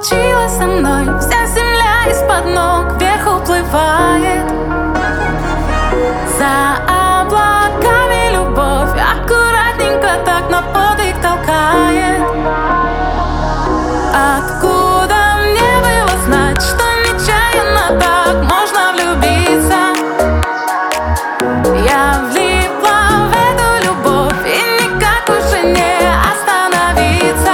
случилось со мной? Вся земля из-под ног вверх уплывает. За облаками любовь аккуратненько так на подвиг толкает. Откуда мне было знать, что нечаянно так можно влюбиться? Я влипла в эту любовь и никак уже не остановиться.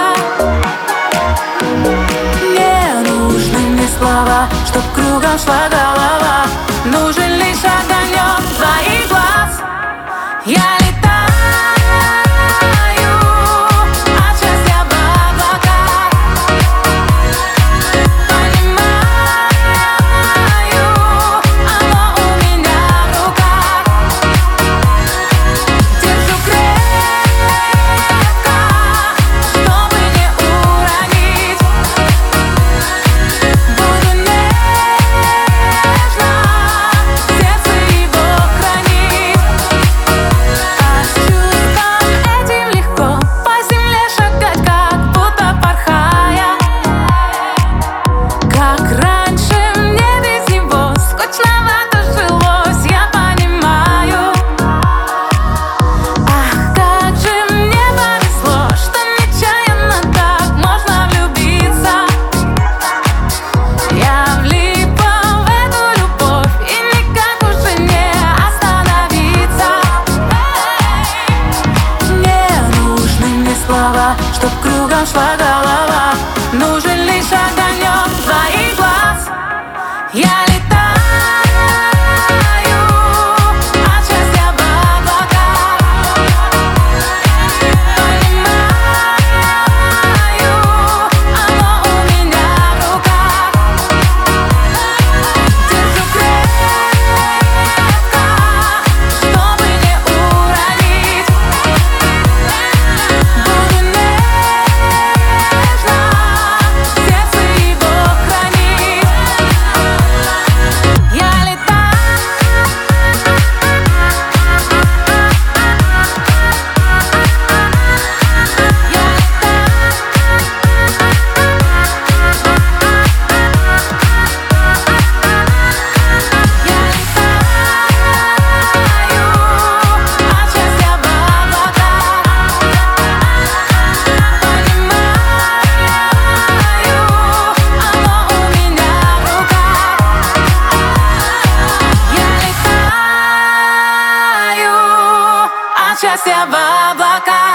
Не нужны мне слова, чтоб кругом шла голова. Нужен лишь огонек твоих глаз. Я чтоб кругом шла голова. Нужен лишь огонек твоих глаз. Я летаю от счастья в облаках. Понимаю, оно у меня в руках. Держу крепко, чтобы не уронить. Буду счастья в облаках.